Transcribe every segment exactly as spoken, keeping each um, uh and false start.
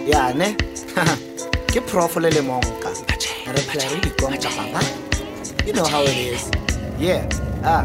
Yeah, ne? Ke prof le le monka. Re phela re di konka baba. You know how it is. Yeah. Ah.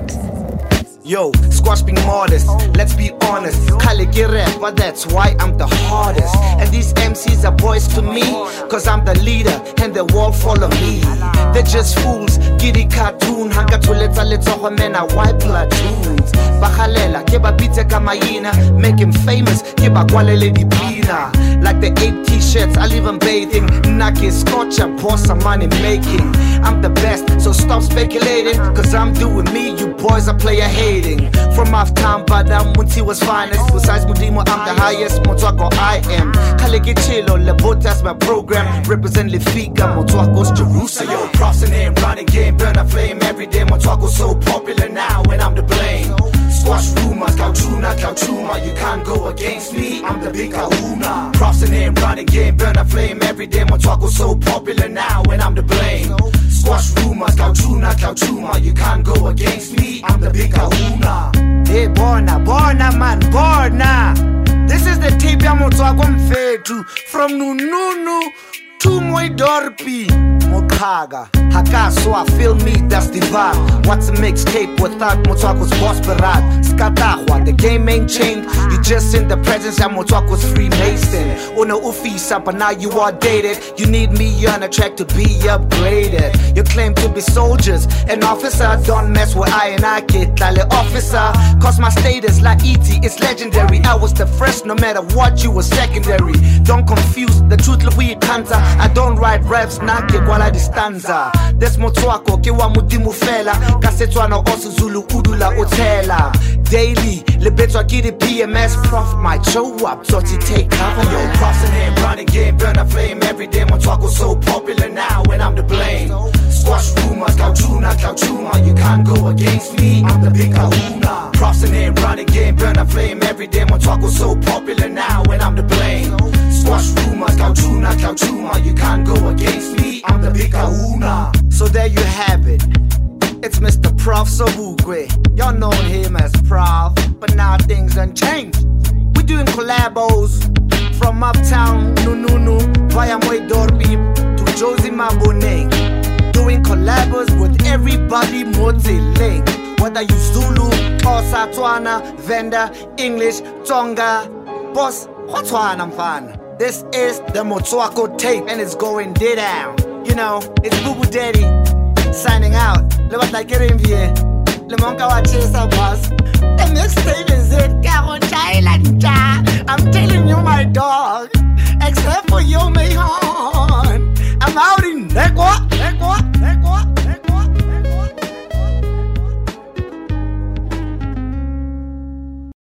Yo, squash being modest, let's be honest. Kale ke rap, but that's why I'm the hardest. And these M Cs are boys to me, cause I'm the leader and they all follow me. They're just fools, giddy cartoon. Hanga to let's let's all men are white platoons. Bahalela, ke ba bite kamayina, make him famous, ke ba kwalele di pina. Like the eight t-shirts, I leave them bathing. Naki scotch, a boss of money making. I'm the best, so stop speculating, cause I'm doing me, you boys are player hating. From off town, but I'm Munti was finest. Besides Mudimo, I'm the highest. Motwako I am. Kaleke Chilo, Lebotas my program. Represent Lefika, Motwako's Jerusalem. Yo, props in there, running game, burn a flame every day. Motwako so popular now, and I'm the blame. Squash rumors, Kauchuna, Kauchuma. You can't go against me, I'm the big kahuna. Props in there, running game, burn a flame every day. Motwako so popular now, and I'm the blame. Squash rumors, Kauchuna, Kauchuma. You can't go against me, I'm the big kahuna. Hey, Borna, Borna, man, Borna. This is the tape ya Motwako Mfetu. From Nununu to Moidorpi, Mokaga. Hakaswa, feel me, that's the vibe. What's a mixtape without Motwako's boss Berat? Skatahwa, the game ain't changed. You just in the presence of Motwako's Freemason. Una ufisa, but now you are dated. You need me on a track to be upgraded. You claim to be soldiers, an officer. Don't mess with I and I kid, lale officer. Cause my status like E T, it's legendary. I was the first, no matter what, you were secondary. Don't confuse the truth, we cancer. I don't write raps, nake kwala distanza. Des Motwako, ke wa mudimu fela. Kasetwana osu Zulu udula otela. Daily, lebetwa gidi P M S. Prof might show up, so to take cover. Yo, props in there, running game, burn a flame every day. Motwako so popular now, and I'm the blame. Squash rumors, Kauchuna, Kauchuma. You can't go against me, I'm the big kahuna. Props in there, running game, burn a flame every day. Motwako so popular now, and I'm the blame. Squash rumors, Kauchuna, Kauchuma. You can't go against me, I'm the big kahuna. So there you have it. It's Mister Prof Sobukwe. Y'all know him as Prof, but now things done changed. We doing collabos from uptown, Nununu, via Moidorpi to Josie Maboneng. Doing collabos with everybody, Motileng. Whether you Zulu, Xhosa, Tswana, Venda, English, Tonga, Boss, Botswana, fan. This is the Motwako tape, and it's going down. You know, it's Boo Boo Daddy signing out. Le bat like it in here. Le monka wa chesa boss. The mixtape is it. I'm telling you, my dog.